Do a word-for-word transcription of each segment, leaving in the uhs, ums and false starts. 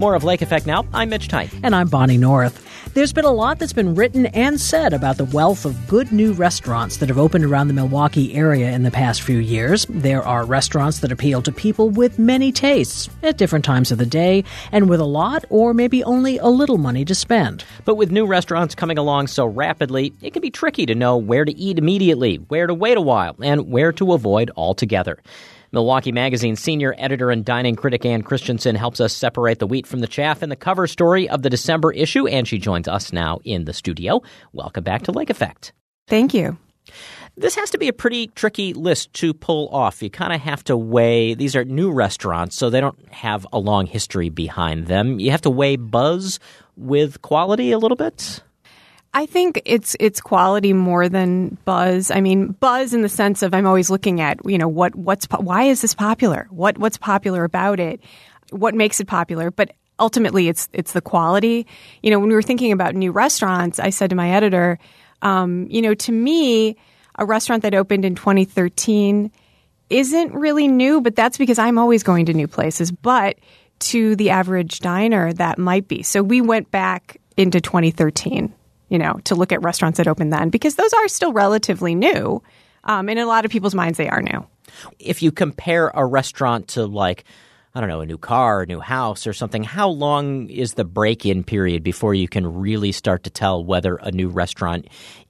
More of Lake Effect now. I'm Mitch Tyke. And I'm Bonnie North. There's been a lot that's been written and said about the wealth of good new restaurants that have opened around the Milwaukee area in the past few years. There are restaurants that appeal to people with many tastes at different times of the day and with a lot or maybe only a little money to spend. But with new restaurants coming along so rapidly, it can be tricky to know where to eat immediately, where to wait a while, and where to avoid altogether. Milwaukee Magazine's senior editor and dining critic Ann Christensen helps us separate the wheat from the chaff in the cover story of the December issue, and she joins us now in the studio. Welcome back to Lake Effect. Thank you. This has to be a pretty tricky list to pull off. You kind of have to weigh, these are new restaurants, so they don't have a long history behind them. You have to weigh buzz with quality a little bit? I think it's it's quality more than buzz. I mean, buzz in the sense of I'm always looking at, you know, what what's why is this popular? What what's popular about it? What makes it popular? But ultimately, it's it's the quality. You know, when we were thinking about new restaurants, I said to my editor, um, you know, to me, a restaurant that opened in twenty thirteen isn't really new, but that's because I'm always going to new places. But to the average diner, that might be. So we went back into twenty thirteen. You know, to look at restaurants that opened then, because those are still relatively new. Um, and in a lot of people's minds, they are new. If you compare a restaurant to, like, I don't know, a new car, a new house or something, how long is the break-in period before you can really start to tell whether a new restaurant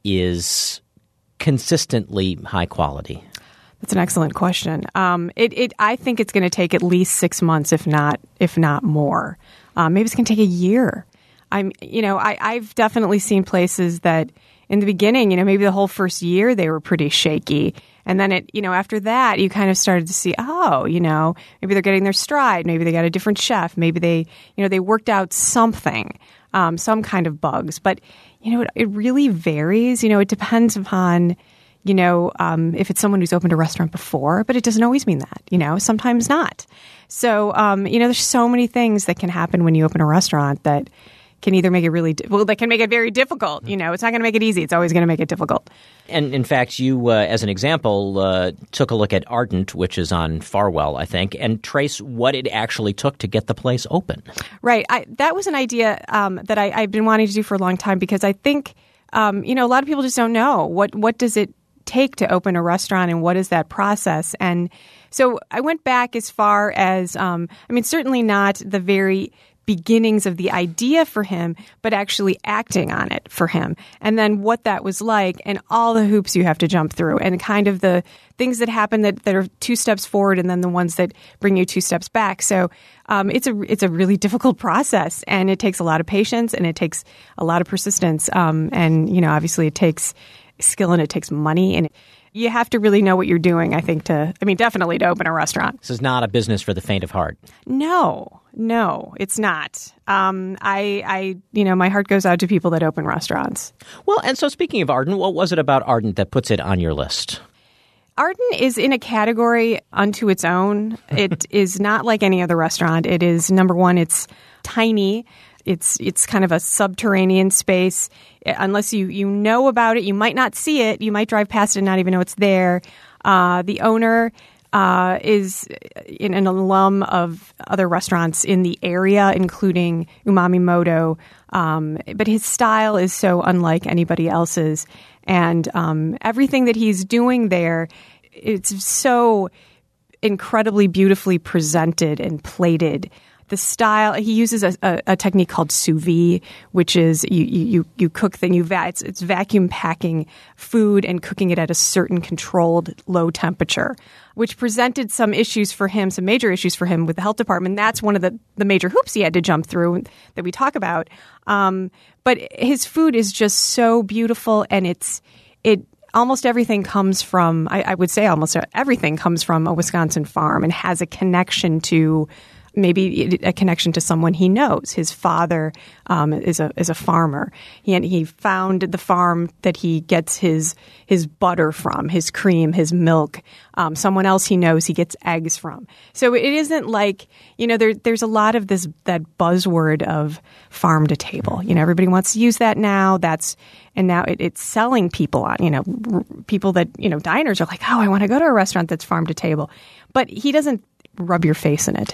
is consistently high quality? That's an excellent question. Um, it, it, I think it's going to take at least six months, if not, if not more. Um, maybe it's going to take a year. I'm, you know, I, I've definitely seen places that in the beginning, you know, maybe the whole first year they were pretty shaky. And then it, you know, after that, you kind of started to see, oh, you know, maybe they're getting their stride. Maybe they got a different chef. Maybe they, you know, they worked out something, um, some kind of bugs. But, you know, it, it really varies. You know, it depends upon, you know, um, if it's someone who's opened a restaurant before, but it doesn't always mean that, you know, sometimes not. So, um, you know, there's so many things that can happen when you open a restaurant that can either make it really – well, that can make it very difficult. You know, it's not going to make it easy. It's always going to make it difficult. And, in fact, you, uh, as an example, uh, took a look at Ardent, which is on Farwell, I think, and trace what it actually took to get the place open. Right. I, that was an idea um, that I, I've been wanting to do for a long time because I think, um, you know, a lot of people just don't know. What, what does it take to open a restaurant and what is that process? And so I went back as far as um, – I mean, certainly not the very – beginnings of the idea for him, but actually acting on it for him. And then what that was like and all the hoops you have to jump through and kind of the things that happen that, that are two steps forward and then the ones that bring you two steps back. So um, it's a it's a really difficult process and it takes a lot of patience and it takes a lot of persistence. Um, and, you know, obviously it takes skill and it takes money and you have to really know what you're doing, I think, to, I mean, definitely to open a restaurant. This is not a business for the faint of heart. No, no, it's not. Um, I, I, you know, my heart goes out to people that open restaurants. Well, and so speaking of Ardent, what was it about Ardent that puts it on your list? Ardent is in a category unto its own. It is not like any other restaurant. It is, number one, it's tiny. It's it's kind of a subterranean space. Unless you, you know about it, you might not see it. You might drive past it and not even know it's there. Uh, the owner uh, is an, an alum of other restaurants in the area, including Umami Moto. Um, but his style is so unlike anybody else's. And um, everything that he's doing there, it's so incredibly beautifully presented and plated. The style, he uses a, a, a technique called sous vide, which is you you, you cook, then you va- it's, it's vacuum packing food and cooking it at a certain controlled low temperature, which presented some issues for him, some major issues for him with the health department. That's one of the, the major hoops he had to jump through that we talk about. Um, but his food is just so beautiful, and it's it. Almost everything comes from, I, I would say almost everything comes from a Wisconsin farm and has a connection to maybe a connection to someone he knows. His father um, is a is a farmer. He he found the farm that he gets his his butter from, his cream, his milk. Um, someone else he knows he gets eggs from. So it isn't like, you know, there there's a lot of this that buzzword of farm to table. You know, everybody wants to use that now. That's and now it, it's selling people on, you know, r- people that, you know, diners are like, oh, I want to go to a restaurant that's farm to table. But he doesn't rub your face in it.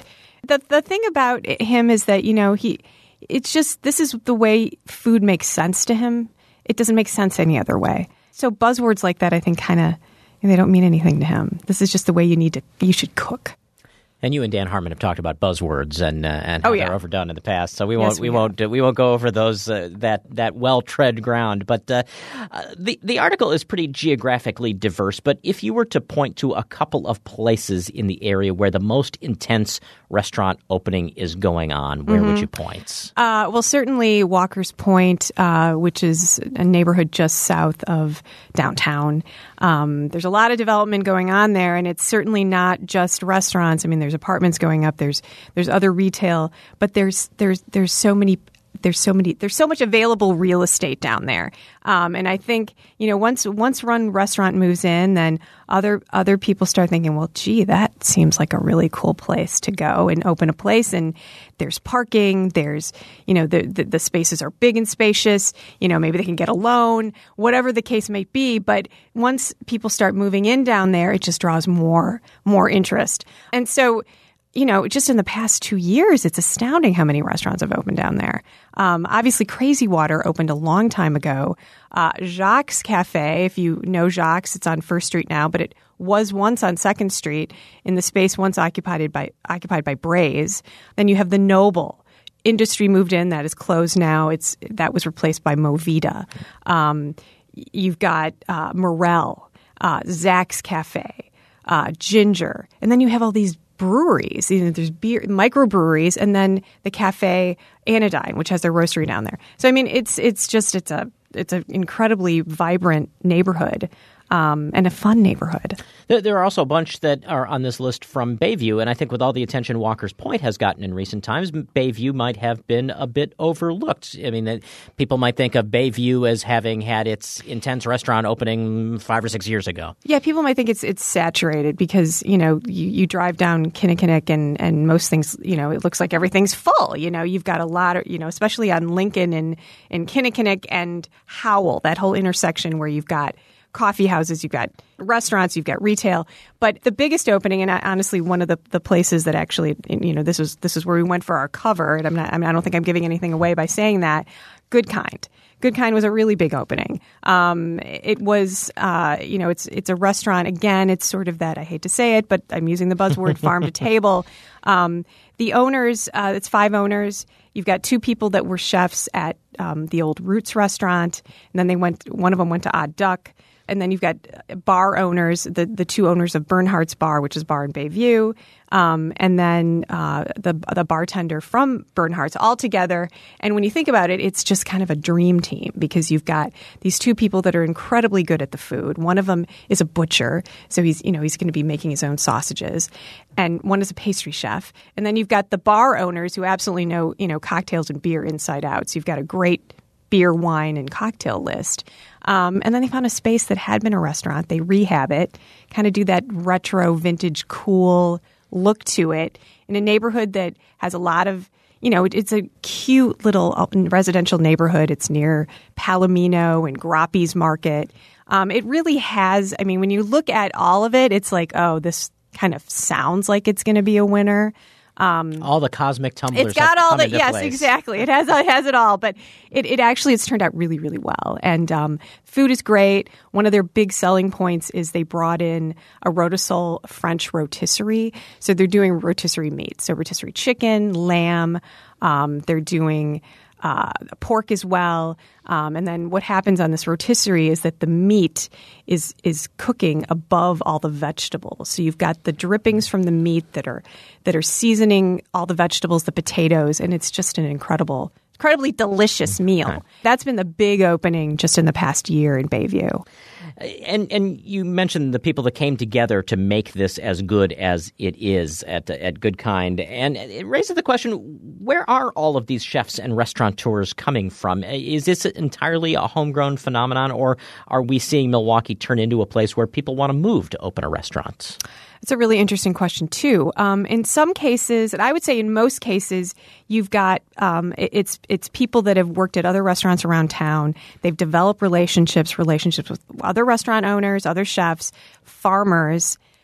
The the thing about him is that, you know, he it's just this is the way food makes sense to him. It doesn't make sense any other way. So buzzwords like that, I think, kind of they don't mean anything to him. This is just the way you need to you should cook. And you and Dan Harmon have talked about buzzwords and uh, and how oh, yeah. they're overdone in the past, so we won't yes, we, we won't uh, we won't go over those uh, that that well tread ground. But uh, uh, the the article is pretty geographically diverse. But if you were to point to a couple of places in the area where the most intense restaurant opening is going on, where mm-hmm. would you point? Uh, well, certainly Walker's Point, uh, which is a neighborhood just south of downtown. Um, there's a lot of development going on there, and it's certainly not just restaurants. I mean, there's apartments going up. There's there's other retail, but there's there's there's so many there's so many there's so much available real estate down there. Um, and I think, you know, once once one restaurant moves in, then other other people start thinking, well, gee, that seems like a really cool place to go and open a place. And there's parking. There's, you know, the, the the spaces are big and spacious. You know, maybe they can get a loan, whatever the case may be. But once people start moving in down there, it just draws more more interest. And so, you know, just in the past two years, it's astounding how many restaurants have opened down there. Um, obviously, Crazy Water opened a long time ago. Uh, Jacques Cafe, if you know Jacques, it's on First Street now, but it was once on Second Street in the space once occupied by occupied by Braze. Then you have the Noble. Industry moved in. That is closed now. It's that was replaced by Movida. Um, you've got uh, Morel, uh, Zach's Cafe, uh, Ginger, and then you have all these breweries. You know, there's beer, microbreweries, and then the Cafe Anodyne, which has their roastery down there. So I mean, it's it's just it's a it's an incredibly vibrant neighborhood. Um, and a fun neighborhood. There, there are also a bunch that are on this list from Bayview, and I think with all the attention Walker's Point has gotten in recent times, Bayview might have been a bit overlooked. I mean, people might think of Bayview as having had its intense restaurant opening five or six years ago. Yeah, people might think it's it's saturated because, you know, you, you drive down Kinnickinnick and, and most things, you know, it looks like everything's full. You know, you've got a lot of, you know, especially on Lincoln and, and Kinnickinnick and Howell, that whole intersection where you've got coffee houses, you've got restaurants, you've got retail. But the biggest opening, and honestly, one of the, the places that actually, you know, this was this is where we went for our cover. And I'm not, I mean, I don't think I'm giving anything away by saying that. Good Kind. Good Kind was a really big opening. Um, it was, uh, you know, it's it's a restaurant. Again, it's sort of that, I hate to say it, but I'm using the buzzword farm to table. Um, the owners, uh, it's five owners. You've got two people that were chefs at um, the old Roots restaurant, and then they went. One of them went to Odd Duck. And then you've got bar owners, the, the two owners of Bernhardt's Bar, which is bar in Bayview, um, and then uh, the the bartender from Bernhardt's all together. And when you think about it, it's just kind of a dream team because you've got these two people that are incredibly good at the food. One of them is a butcher, so he's you know he's going to be making his own sausages, and one is a pastry chef. And then you've got the bar owners who absolutely know you know cocktails and beer inside out. So you've got a great beer, wine, and cocktail list. Um, and then they found a space that had been a restaurant. They rehab it, kind of do that retro, vintage, cool look to it in a neighborhood that has a lot of, you know, it, it's a cute little residential neighborhood. It's near Palomino and Grappi's Market. Um, it really has, I mean, when you look at all of it, it's like, oh, this kind of sounds like it's going to be a winner. Um, all the cosmic tumblers. It's got all the yes, place. exactly. It has it has it all, but it, it actually it's turned out really really well. And um, food is great. One of their big selling points is they brought in a Rotisserie French rotisserie. So they're doing rotisserie meat, so rotisserie chicken, lamb. Um, they're doing uh, pork as well. Um, and then what happens on this rotisserie is that the meat is is cooking above all the vegetables. So you've got the drippings from the meat that are that are seasoning all the vegetables, the potatoes, and it's just an incredible, incredibly delicious meal. Okay. That's been the big opening just in the past year in Bayview. And and you mentioned the people that came together to make this as good as it is at at Good Kind, and it raises the question: where are all of these chefs and restaurateurs coming from? Is this entirely a homegrown phenomenon, or are we seeing Milwaukee turn into a place where people want to move to open a restaurant? It's a really interesting question, too. Um, in some cases, and I would say in most cases, you've got um, it's it's people that have worked at other restaurants around town. They've developed relationships, relationships with other restaurant owners, other chefs, farmers,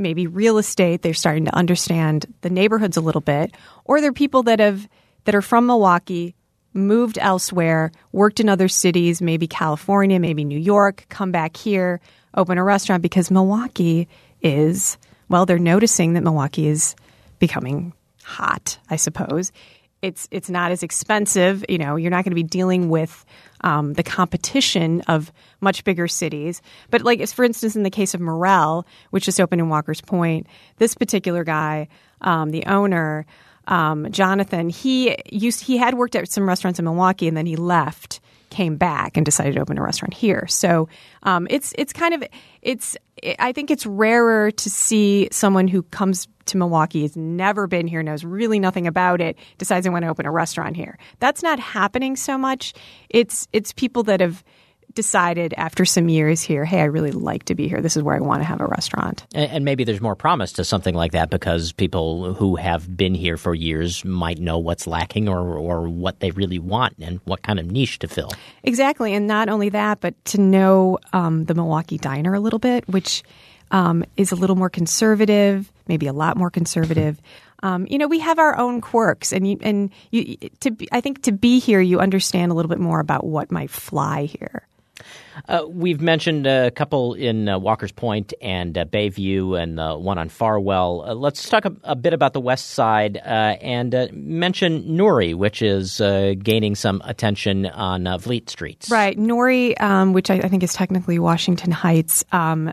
maybe real estate. They're starting to understand the neighborhoods a little bit. Or they're people that have that are from Milwaukee, moved elsewhere, worked in other cities, maybe California, maybe New York, come back here, open a restaurant because Milwaukee is, well, they're noticing that Milwaukee is becoming hot, I suppose. It's it's not as expensive. You know, you're not going to be dealing with um, the competition of much bigger cities. But like, for instance, in the case of Morel, which just opened in Walker's Point, this particular guy, um, the owner, um, Jonathan, he used he had worked at some restaurants in Milwaukee, and then he left, came back, and decided to open a restaurant here. So um, it's it's kind of it's I think it's rarer to see someone who comes to Milwaukee, has never been here, knows really nothing about it, decides they want to open a restaurant here. That's not happening so much. It's it's people that have decided after some years here, hey, I really like to be here. This is where I want to have a restaurant. And, and maybe there's more promise to something like that because people who have been here for years might know what's lacking or, or what they really want and what kind of niche to fill. Exactly. And not only that, but to know um, the Milwaukee diner a little bit, which um, is a little more conservative, maybe a lot more conservative. Um, you know, we have our own quirks, and you, and you, to be, I think to be here, you understand a little bit more about what might fly here. Uh, we've mentioned a couple in uh, Walker's Point and uh, Bayview and uh, one on Farwell. Uh, let's talk a, a bit about the west side uh, and uh, mention Nori, which is uh, gaining some attention on uh, Vliet Streets. Right. Nori, um, which I, I think is technically Washington Heights. Um,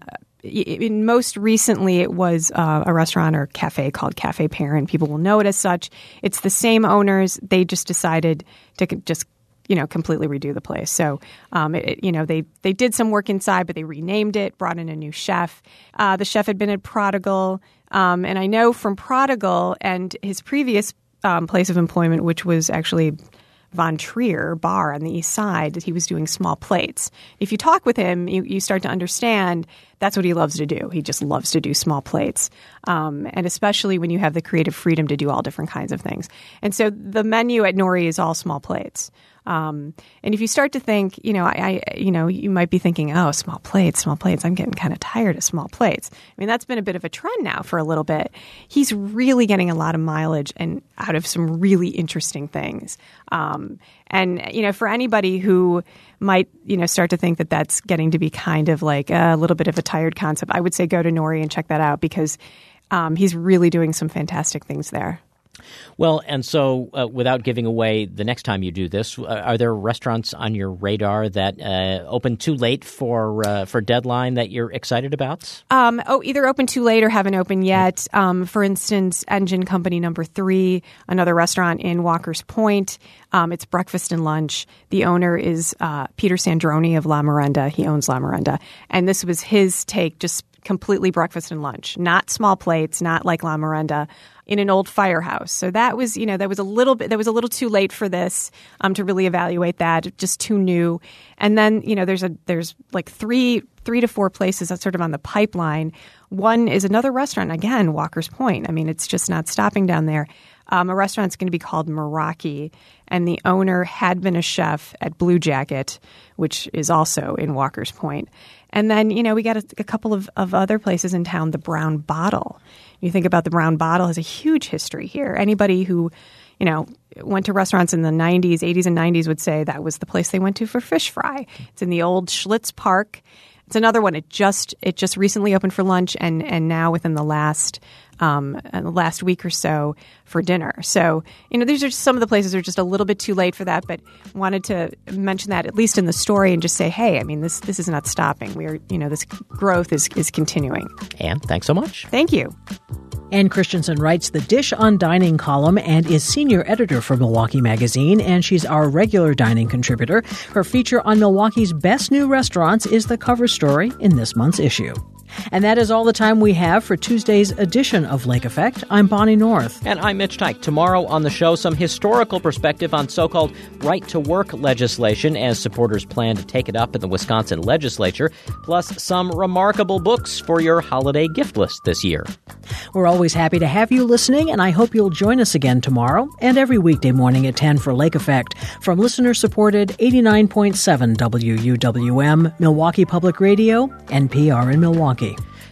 in most recently, it was uh, a restaurant or cafe called Cafe Parent. People will know it as such. It's the same owners. They just decided to just you know, completely redo the place. So, um, it, you know, they, they did some work inside, but they renamed it, brought in a new chef. Uh, the chef had been at Prodigal. Um, and I know from Prodigal and his previous um, place of employment, which was actually Von Trier Bar on the east side, that he was doing small plates. If you talk with him, you, you start to understand that's what he loves to do. He just loves to do small plates. Um, and especially when you have the creative freedom to do all different kinds of things. And so the menu at Nori is all small plates. Um, and if you start to think, you know, I, I, you know, you might be thinking, oh, small plates, small plates. I'm getting kind of tired of small plates. I mean, that's been a bit of a trend now for a little bit. He's really getting a lot of mileage and out of some really interesting things. Um, and, you know, for anybody who might, you know, start to think that that's getting to be kind of like a little bit of a tired concept, I would say go to Nori and check that out because um, he's really doing some fantastic things there. Well, and so uh, without giving away the next time you do this, uh, are there restaurants on your radar that uh, open too late for uh, for deadline that you're excited about? Um, oh, either open too late or haven't opened yet. Um, for instance, Engine Company Number Three, another restaurant in Walker's Point. Um, it's breakfast and lunch. The owner is uh, Peter Sandroni of La Merenda. He owns La Merenda. And this was his take, just completely breakfast and lunch, not small plates, not like La Merenda, in an old firehouse. So that was, you know, that was a little bit, that was a little too late for this um, to really evaluate that, just too new. And then, you know, there's a, there's like three, three to four places that's sort of on the pipeline. One is another restaurant, again, Walker's Point. I mean, it's just not stopping down there. Um, a restaurant's going to be called Meraki, and the owner had been a chef at Blue Jacket, which is also in Walker's Point. And then, you know, we got a, a couple of, of other places in town. The Brown Bottle. You think about the Brown Bottle, has a huge history here. Anybody who, you know, went to restaurants in the nineties, eighties and nineties would say that was the place they went to for fish fry. It's in the old Schlitz Park. It's another one. It just it just recently opened for lunch, and and now within the last um, last week or so for dinner. So, you know, these are just some of the places that are just a little bit too late for that, but wanted to mention that at least in the story and just say, hey, I mean, this this is not stopping. We are, you know, this growth is is continuing. Anne, thanks so much. Thank you. Anne Christensen writes the Dish on Dining column and is senior editor for Milwaukee Magazine, and she's our regular dining contributor. Her feature on Milwaukee's best new restaurants is the cover story in this month's issue. And that is all the time we have for Tuesday's edition of Lake Effect. I'm Bonnie North. And I'm Mitch Teich. Tomorrow on the show, some historical perspective on so-called right-to-work legislation as supporters plan to take it up in the Wisconsin legislature, plus some remarkable books for your holiday gift list this year. We're always happy to have you listening, and I hope you'll join us again tomorrow and every weekday morning at ten for Lake Effect from listener-supported eighty-nine point seven W U W M, Milwaukee Public Radio, N P R in Milwaukee.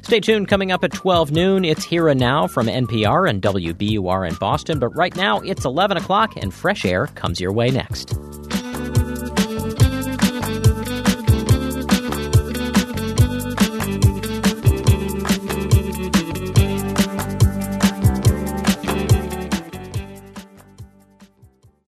Stay tuned. Coming up at twelve noon, it's Here and Now from N P R and W B U R in Boston. But right now, it's eleven o'clock, and Fresh Air comes your way next.